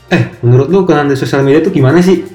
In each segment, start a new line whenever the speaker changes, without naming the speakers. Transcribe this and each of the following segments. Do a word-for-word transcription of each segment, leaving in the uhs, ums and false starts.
Eh, menurut lu kenalan di sosial media tuh gimana sih?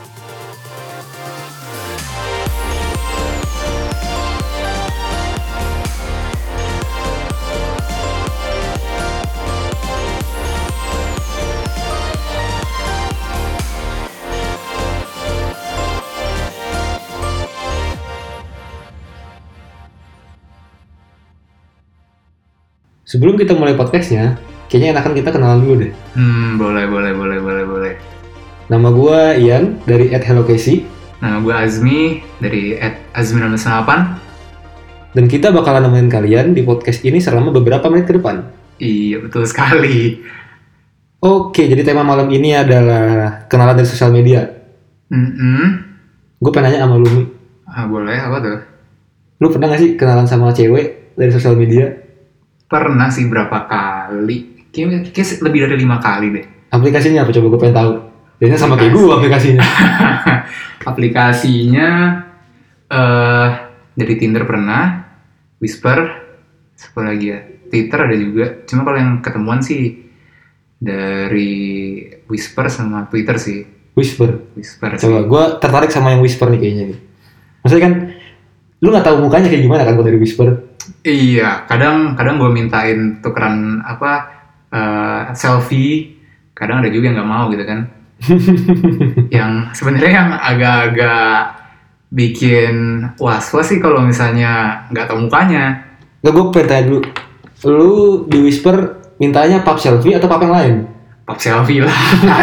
Sebelum kita mulai podcastnya, kayaknya enakan kita kenalan dulu deh.
Hmm, boleh, boleh, boleh, boleh, boleh.
Nama gue Ian dari at hello casey.
Nama gue Azmi dari at azmi enam belas delapan.
Dan kita bakalan nemenin kalian di podcast ini selama beberapa menit ke depan.
Iya, betul sekali.
Oke, jadi tema malam ini adalah kenalan dari sosial media.
Mm-mm.
Gue pengen nanya sama lu, Mi.
Ah, boleh, apa tuh?
Lu pernah gak sih kenalan sama cewek dari sosial media?
Pernah sih berapa kali. Kayaknya, kayaknya lebih dari lima kali deh.
Aplikasinya apa? Coba gue pengen tahu. Biasanya sama kayak gue aplikasinya.
Aplikasinya eh dari Tinder pernah, Whisper, apa lagi ya? Twitter ada juga. Cuma kalau yang ketemuan sih dari Whisper sama Twitter sih.
Whisper.
Whisper
Coba,
sih.
gue tertarik sama yang Whisper nih kayaknya nih. Maksudnya kan, lu gak tahu mukanya kayak gimana kan kalau dari Whisper?
Iya, kadang kadang gue mintain tukeran apa eh, selfie, kadang ada juga yang nggak mau gitu kan. Yang sebenarnya yang agak-agak bikin was-was sih kalau misalnya nggak tahu mukanya.
Gak, gue pengen tanya dulu. Lu di Whisper mintanya pap selfie atau pap yang lain?
Pop selfie lah.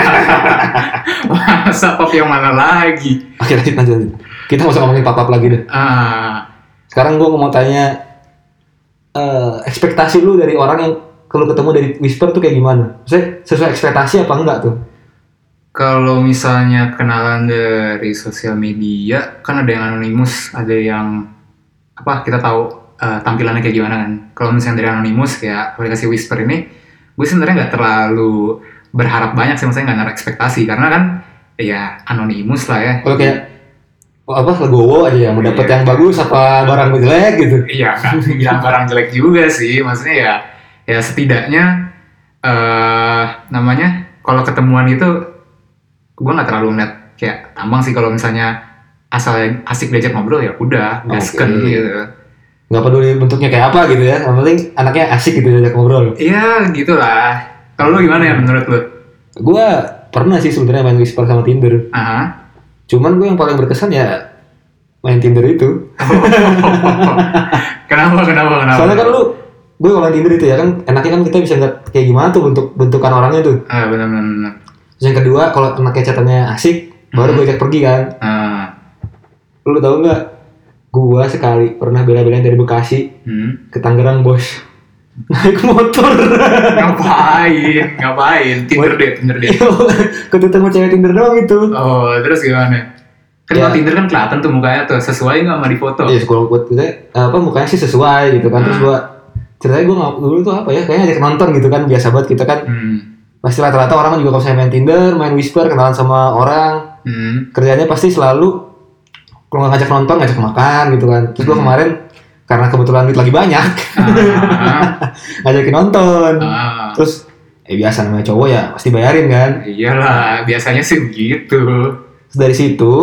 Masa pop yang mana lagi?
Oke, lanjut, lanjut, lanjut. Kita gak usah ngomongin pap-pap lagi deh.
Ah,
Sekarang gue mau tanya, eh, ekspektasi lu dari orang yang kalau ketemu dari Whisper tuh kayak gimana? Maksudnya sesuai ekspektasi apa enggak tuh?
kalau misalnya kenalan dari sosial media, kan ada yang anonimus, ada yang apa kita tahu eh, tampilannya kayak gimana kan. Kalau misalnya dari anonimus kayak aplikasi Whisper ini, gue sebenarnya nggak terlalu berharap banyak sih, maksudnya nggak naruh ekspektasi karena kan ya anonimus lah ya.
Kalau kayak oh, apa legowo aja yang mau dapet
Iya.
yang bagus apa barang jelek gitu?
Iya, nggak bilang barang jelek juga sih, maksudnya ya ya setidaknya eh namanya kalau ketemuan itu gue nggak terlalu ngeliat kayak tambang sih, kalau misalnya asal asik diajak ngobrol ya udah gasken
Oke.
gitu.
Nggak peduli bentuknya kayak apa gitu ya. Yang penting anaknya asik gitu diajak ngobrol.
Iya gitulah. Kalau lu gimana ya menurut lu?
Gue pernah sih sebenarnya main Whisper sama Tinder.
Aha.
Cuman gue yang paling berkesan ya main Tinder itu.
Kenapa kenapa kenapa?
Soalnya kan lu, gue kalau main Tinder itu ya kan enaknya kan kita bisa ngeliat kayak gimana tuh bentuk bentukan orangnya tuh.
Ah benar benar. benar.
Terus yang kedua kalau anaknya chatannya asik, baru gue ajak pergi kan.
Ah.
Lu tahu nggak? Gua sekali pernah bela-belain dari Bekasi
Hmm.
ke Tangerang bos, naik motor.
Ngapain? Ngapain? Tinder deh, Tinder deh.
Ketemu cewek Tinder doang itu.
Oh, terus gimana? Kan
Ya.
kalau Tinder kan kelihatan tuh mukanya tuh, sesuai nggak sama di foto?
Iya, sekolah buat kita apa mukanya sih sesuai gitu kan. Terus
Hmm.
gua ceritanya gua nggak dulu tuh apa ya, kayaknya ajak nonton gitu kan, biasa banget kita kan.
Hmm.
Pasti rata-rata orang juga kalau saya main Tinder, main Whisper, kenalan sama orang,
Hmm.
kerjanya pasti selalu kalau nggak ngajak nonton, ngajak makan gitu kan. Terus gua
Hmm.
kemarin karena kebetulan duit lagi banyak,
Ah.
ngajakin nonton.
Ah.
Terus eh biasa namanya cowok ya pasti bayarin kan.
Iyalah, biasanya sih begitu.
Terus dari situ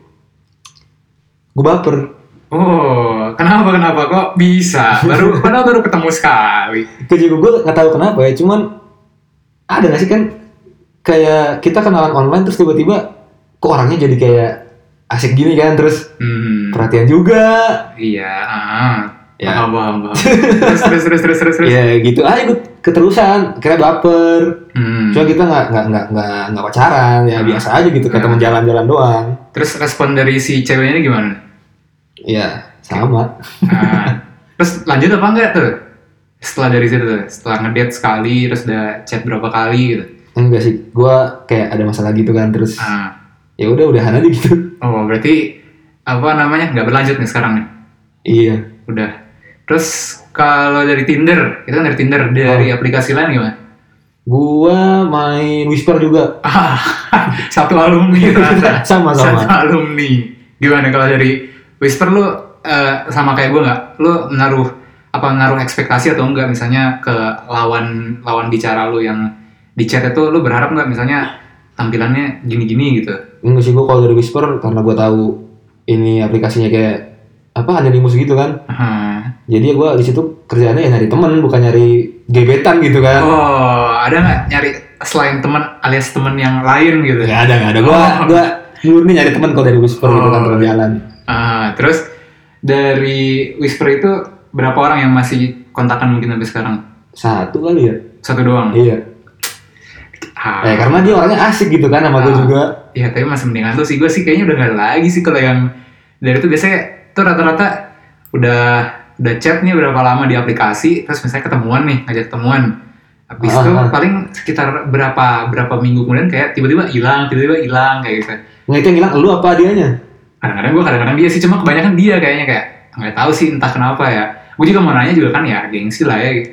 gue baper.
Oh, kenapa kenapa kok bisa? Baru padahal baru ketemu sekali.
Ke juga gue nggak tahu kenapa ya, cuman ada nggak sih kan kayak kita kenalan online terus tiba-tiba kok orangnya jadi kayak asik gini kan, terus
Hmm.
perhatian juga.
Iya, ah.
Ya.
Paham, paham, paham. Terus, terus, terus, terus, terus, terus.
Ya gitu aja gue keterusan, kira baper.
Hmm.
Cuma kita nggak nggak nggak nggak nggak pacaran ya,
Hmm.
biasa aja gitu kayak
Hmm.
teman jalan-jalan doang.
Terus respon dari si ceweknya ini gimana?
Ya sama.
Nah, terus lanjut apa enggak tuh? Setelah dari situ tuh, setelah ngedate sekali, terus udah chat berapa kali gitu?
Enggak sih, gue kayak ada masalah gitu kan, terus
Ah.
ya udah udahan aja gitu.
Oh, berarti apa namanya? Nggak berlanjut nih sekarang nih?
Iya.
Udah. Terus kalau dari Tinder, itu kan dari Tinder, dari
Oh.
aplikasi lain gimana?
Gua main Whisper juga.
Ah, satu alumni ternyata.
Sama-sama.
Satu alumni. Gimana kalau dari Whisper lu eh, sama kayak gue nggak? Lu menaruh apa menaruh ekspektasi atau enggak? Misalnya ke lawan lawan bicara lu yang di chat itu, lu berharap nggak misalnya tampilannya gini-gini gitu.
Enggak sih, gue kalau dari Whisper karena gue tahu ini aplikasinya kayak apa anonymous gitu kan.
Uh.
Jadi gue di situ kerjaannya ya nyari temen, bukan nyari gebetan gitu kan.
Oh, ada nggak nyari selain teman alias teman yang lain gitu?
Nggak ada, nggak ada. Gue
Oh.
gue murni nyari temen kalau dari Whisper gitu kan
Oh.
teman jalan.
Ah, terus dari Whisper itu berapa orang yang masih kontakan mungkin sampai sekarang?
Satu kali ya.
Satu doang.
Iya.
Ah.
Eh karena dia orangnya asik gitu kan sama gue
Ah.
juga.
Iya, tapi masih mendingan tuh sih. Gue sih kayaknya udah nggak ada lagi sih kalau yang dari itu biasanya tuh rata-rata udah udah chat nih berapa lama di aplikasi, terus misalnya ketemuan nih, ngajak ketemuan. Habis itu
Ah, ah.
paling sekitar berapa berapa minggu kemudian kayak tiba-tiba hilang, tiba-tiba hilang kayak gitu.
Nggak itu yang hilang lu apa dianya?
Kadang-kadang gue kadang-kadang dia sih, cuma kebanyakan dia kayaknya kayak nggak tahu sih entah kenapa ya. Gue juga mau nanya juga kan ya gengsi lah ya gitu.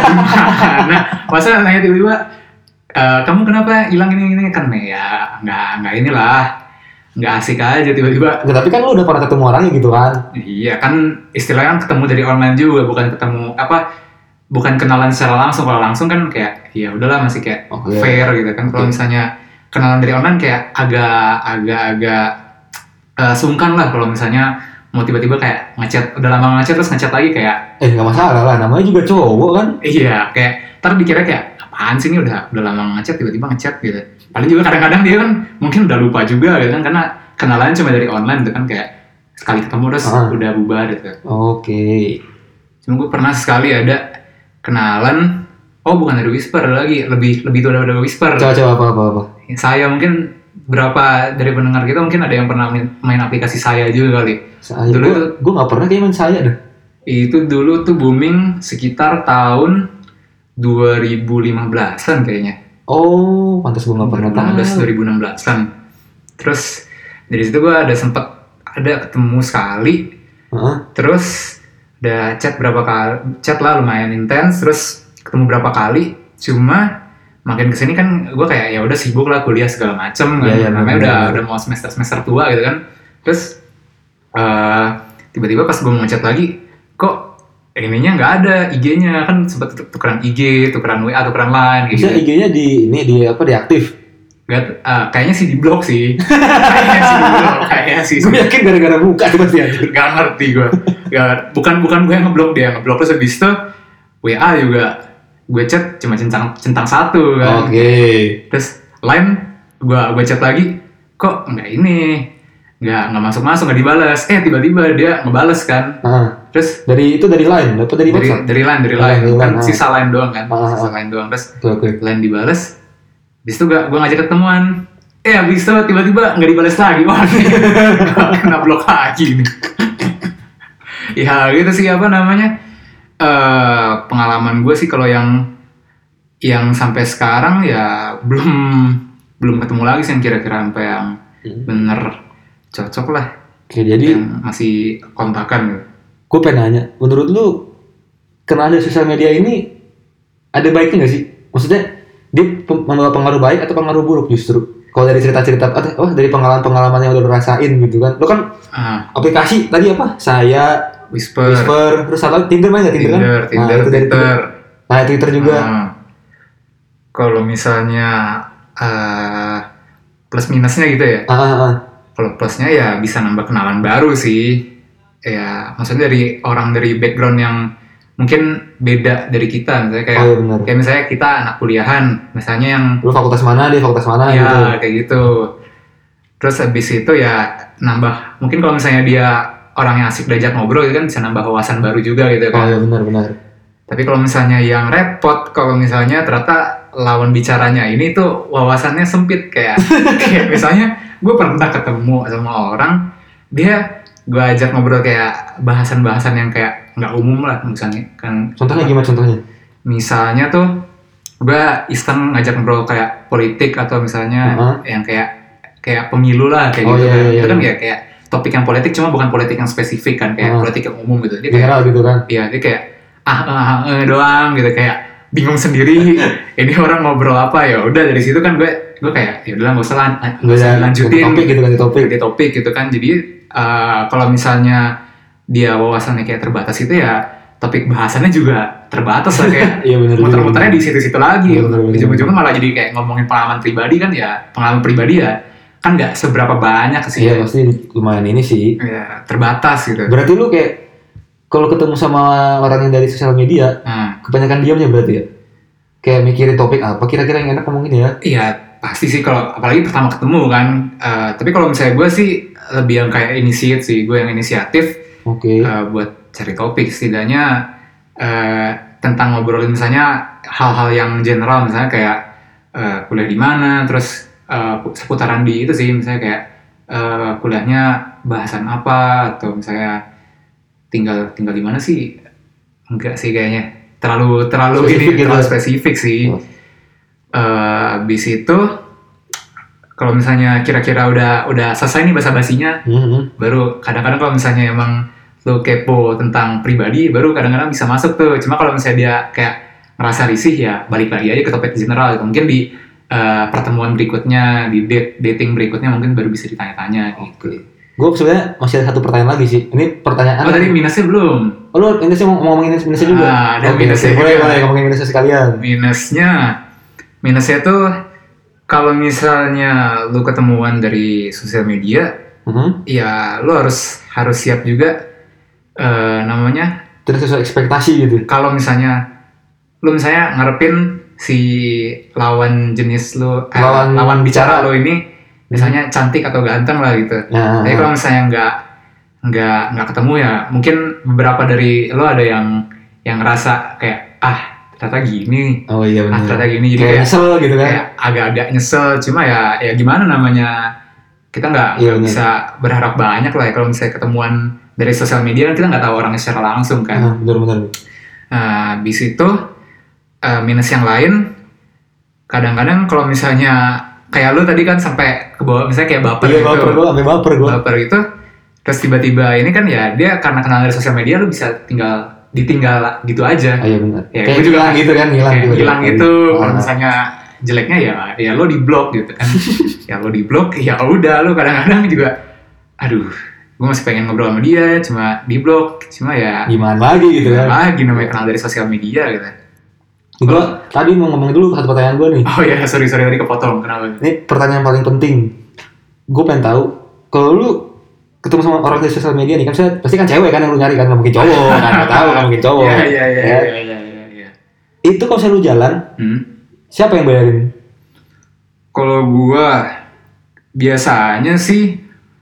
Nah masa nanya tiba-tiba e, kamu kenapa hilang ini ini kan ya nggak nggak inilah nggak asik aja tiba-tiba.
Nggak, tapi kan lu udah pernah ketemu orangnya gitu kan.
Iya kan istilahnya kan ketemu dari online juga, bukan ketemu apa bukan kenalan secara langsung. Kalau langsung kan kayak ya udahlah masih kayak
Oke.
fair gitu kan. Kalau
Oke.
misalnya kenalan dari online kayak agak agak agak eh, sungkan lah kalau misalnya mau tiba-tiba kayak ngechat udah lama ngechat terus ngechat lagi kayak
Eh nggak masalah lah, namanya juga cowok kan.
iya kayak ntar dikira kayak apaan sih ini udah udah lama ngechat tiba-tiba ngechat gitu. Paling juga kadang-kadang dia kan mungkin udah lupa juga gitu kan karena kenalan cuma dari online gitu kan kayak sekali ketemu terus
Ah.
udah bubar gitu.
Oke.
Cuma gue pernah sekali ada kenalan, oh bukan dari Whisper lagi, lebih lebih tua dari Whisper.
Coba coba apa apa apa.
Saya mungkin berapa dari pendengar kita mungkin ada yang pernah main, main aplikasi saya juga kali.
Saya
Dulu
gue
tuh-
gue nggak pernah kayak main saya dah.
Itu dulu tuh booming sekitar tahun dua ribu lima belasan kayaknya.
Oh, pantas gue nggak pernah tahu.
dua ribu enam belasan. Terus dari situ gue ada sempet ada ketemu sekali.
Heeh.
Terus udah chat berapa kali, chat lah lumayan intens, terus ketemu berapa kali. Cuma makin kesini kan gue kayak ya udah sibuk lah kuliah segala macem kan,
Iya, iya,
namanya
bener,
udah
bener.
udah mau semester semester tua gitu kan. Terus eh, tiba-tiba pas gue mau ngechat lagi, kok ininya nggak ada, I G-nya kan sempat tukeran I G, tukeran W A, tukeran line gitu.
Bisa I G-nya di ini di apa diaktif.
Gak, ah, kayaknya sih di blok sih, kayaknya sih di blok, kayaknya sih.
Gue yakin gara-gara buka tuh pasti ada.
Gak ngerti gue, gak, bukan bukan gue yang ngeblok, dia yang ngeblok. Terus habis itu W A juga gue chat cuma centang centang satu kan.
Oke.
Terus line gue gue chat lagi, kok nggak ini, nggak nggak masuk masuk nggak dibalas. Eh tiba-tiba dia ngebales kan.
Heeh.
Terus
Dari itu dari line, dapat dari
dari
WhatsApp.
dari line dari
Oh,
line
dari
kan
line, ah.
sisa line doang kan,
Ah, ah,
sisa
ah.
line doang. Terus
Oke oke.
line dibales. Habis itu gue gue ngajak ketemuan. Eh habis itu tiba-tiba nggak dibales lagi. Wah nih, kena blok lagi nih. Ya gitu sih apa namanya. eh pengalaman gue sih kalau yang yang sampai sekarang ya belum belum ketemu lagi sih yang kira-kira sampai yang
Hmm.
bener cocok lah,
Oke, jadi
yang masih kontakan gitu.
gue pengen nanya, menurut lu kenal dari sosial media ini ada baiknya nggak sih? Maksudnya dia pem- membawa pengaruh baik atau pengaruh buruk justru? Kalau dari cerita-cerita, atau oh dari pengalaman-pengalaman yang udah lu rasain gitu kan? Lu kan
Ah,
aplikasi tadi apa? Saya,
Whisper,
Whisper, terus apa? Tinder main nggak Tinder, kan?
Tinder, Tinder,
nah, itu dari
Twitter.
Nah, Twitter juga.
Ah. Kalau misalnya eh, plus minusnya gitu ya.
Ah, ah, ah.
Kalau plusnya ya bisa nambah kenalan baru sih. Ya maksudnya dari orang dari background yang mungkin beda dari kita, misalnya kayak
Oh iya benar.
kayak misalnya kita anak kuliahan, misalnya yang
Lu fakultas mana, dia fakultas mana
ya
gitu.
kayak gitu. Terus habis itu ya nambah, mungkin kalau misalnya dia orang yang asik diajak ngobrol itu kan bisa nambah wawasan baru juga gitu
Oh
kan.
iya benar-benar.
Tapi kalau misalnya yang repot, kalau misalnya ternyata lawan bicaranya ini tuh wawasannya sempit kayak kayak misalnya gue pernah ketemu sama orang, dia gue ajak ngobrol kayak bahasan-bahasan yang kayak nggak umum lah misalnya kan.
Contohnya gimana contohnya?
Misalnya tuh gue iseng ngajak ngobrol kayak politik atau misalnya
Uh-huh.
yang kayak kayak pemilu lah kayak
Oh,
gitu
iya,
kan.
iya,
Itu kan
iya.
ya kayak topik yang politik cuma bukan politik yang spesifik kan, kayak
Uh-huh.
politik yang umum gitu. Dia kayak
General gitu kan?
iya dia kayak ah ah, ah eh, doang gitu, kayak bingung sendiri ini orang ngobrol apa. Ya udah dari situ kan gue gue kayak ya udah nggak usah lan- nggak
Nggak
usah
ada
lanjutin
topik gitu kan, topik.
ganti topik gitu kan. Jadi eh, kalau misalnya dia wawasannya kayak terbatas itu ya topik bahasannya juga terbatas lah kayak
Iya benar.
muter-muternya di situ-situ lagi.
Bener, bener,
Ujung-ujungnya malah jadi kayak ngomongin pengalaman pribadi kan ya, pengalaman pribadi ya kan nggak seberapa banyak sih.
Iya pasti lumayan ini sih.
Ya, terbatas gitu.
Berarti lu kayak kalau ketemu sama orang yang dari sosial media,
Hmm.
kebanyakan diamnya berarti ya? Kayak mikirin topik apa kira-kira yang enak ngomongin ya?
Iya pasti sih kalau apalagi pertama ketemu kan. Uh, tapi kalau misalnya gue sih lebih yang kayak initiate sih, gue yang inisiatif.
Oke. Okay.
Uh, buat cari topik setidaknya uh, tentang ngobrolin misalnya hal-hal yang general misalnya kayak uh, kuliah di mana, terus uh, seputaran di itu sih misalnya kayak uh, kuliahnya bahasan apa atau misalnya tinggal tinggal di mana sih, enggak sih kayaknya terlalu terlalu
spesifik
ini
gitu.
terlalu spesifik sih.
Oh.
Uh, abis itu kalau misalnya kira-kira udah udah selesai nih basa-basinya,
Mm-hmm.
baru kadang-kadang kalau misalnya emang lo kepo tentang pribadi, baru kadang-kadang bisa masuk tuh. Cuma kalau misalnya dia kayak ngerasa risih ya balik lagi aja ke topik general gitu. Mungkin di uh, pertemuan berikutnya, di date dating berikutnya mungkin baru bisa ditanya-tanya gitu.
Oke. Gue sebenarnya masih ada satu pertanyaan lagi sih. Ini pertanyaan.
Oh tadi minusnya belum?
Oh lu minusnya mau ngomongin minusnya juga?
Ah, ada
Oke,
minusnya
oke. Boleh
juga.
boleh ngomongin minusnya sekalian.
Minusnya, minusnya tuh kalau misalnya lu ketemuan dari sosial media,
Mm-hmm.
ya lu harus harus siap juga uh, namanya.
Tidak sesuai ekspektasi gitu.
Kalau misalnya lu misalnya ngarepin si lawan jenis lu, eh,
Lawan
lawan bicara
bicara.
lu ini misalnya cantik atau ganteng lah gitu.
Nah,
Tapi kalau misalnya nggak nggak nggak ketemu ya, mungkin beberapa dari lo ada yang yang ngerasa kayak ah ternyata gini,
oh iya
ah
benar.
ternyata gini, jadi
Kayak
kayak,
nyesel gitu kan.
kayak agak-agak nyesel. Cuma ya ya gimana namanya, kita nggak
Iya,
nggak
bener.
bisa berharap banyak lah ya kalau misalnya ketemuan dari sosial media kan kita nggak tahu orangnya secara langsung kan.
Ah, benar-benar.
Nah, habis itu uh, minus yang lain, kadang-kadang kalau misalnya kayak lu tadi kan sampai ke bawah, misalnya kayak baper
Iya
gitu,
baper gue, sampai baper gue.
baper itu, terus tiba-tiba ini kan ya dia karena kenal dari sosial media lu bisa tinggal ditinggal gitu aja.
Oh iya benar.
Ya,
Kayak
gue juga
hilang gitu kan, hilang
kayak
gitu.
hilang gitu. Kalau
Ah.
misalnya jeleknya ya, ya lo di blok gitu kan. Ya lo di blok, ya udah lo kadang-kadang juga, aduh, gue masih pengen ngobrol sama dia, cuma di blok, cuma ya
Gimana lagi gitu kan.
lagi namanya kenal dari sosial media gitu.
Gue tadi mau ngomong dulu satu pertanyaan gue nih.
Oh ya, sorry sorry tadi kepotong, kenapa?
Ini pertanyaan paling penting. Gue pengen tahu, kalau lu ketemu sama orang dari sosial media nih, kan misalnya, pasti kan cewek kan yang lu nyari kan, nggak mungkin cowok kan, nggak tahu nggak mungkin cowok.
Iya iya iya
Ya.
iya iya iya. Ya.
Itu kalau misalnya lu jalan,
Hmm.
siapa yang bayarin?
Kalau gua biasanya sih,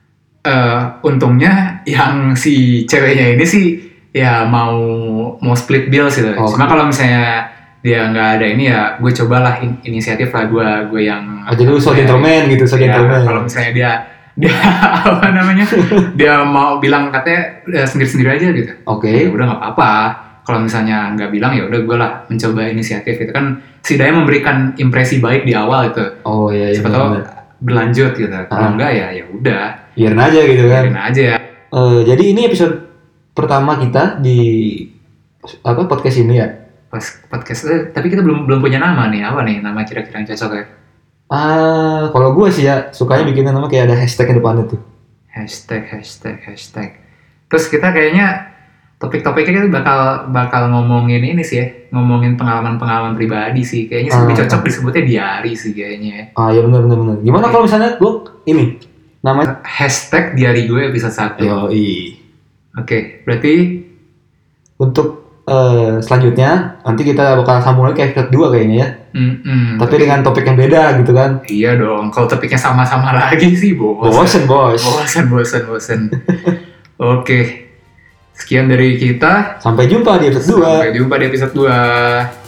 eh untungnya yang si ceweknya ini sih ya mau mau split bill sih.
Oh,
Cuma
oke.
kalau misalnya dia nggak ada ini ya, gue cobalah in- inisiatif lah gue gue yang.
Oh, jadi lu so gentleman gitu, so
Ya,
gentleman.
kalau misalnya dia dia apa namanya dia mau bilang katanya udah sendiri-sendiri aja gitu.
Oke.
Ya udah nggak apa-apa. Kalau misalnya nggak bilang ya udah gue lah mencoba inisiatif itu kan setidaknya memberikan impresi baik di awal itu.
Oh iya iya.
Siapa tahu
benar.
berlanjut gitu. Kalau
Ah.
enggak ya ya udah
Biarin aja gitu kan.
biarin aja ya.
Eh, jadi ini episode pertama kita di apa podcast ini ya.
Pas podcast eh, tapi kita belum belum punya nama nih. Apa nih nama kira-kira yang cocok ya?
Ah, kalau gue sih ya sukanya bikin nama kayak ada hashtag di depannya tuh.
Hashtag hashtag hashtag. Terus kita kayaknya topik-topiknya kita bakal bakal ngomongin ini sih ya, ngomongin pengalaman-pengalaman pribadi sih. Kayaknya sih
Ah.
lebih cocok disebutnya diary sih kayaknya.
Ah ya benar benar benar. Gimana kalau misalnya gue ini namanya?
Hashtag diary gue episode satu.
Yoi.
Oke, berarti
Untuk eh, selanjutnya nanti kita bakal sambung lagi ke episode dua kayaknya ya.
mm-mm,
Tapi dengan topik yang beda gitu kan.
iya dong. Kalau topiknya sama-sama lagi sih bosan.
Bosen bos.
Bosan, bosan, bosan. Oke. Sekian dari kita.
Sampai jumpa di episode dua.
Sampai jumpa di episode dua.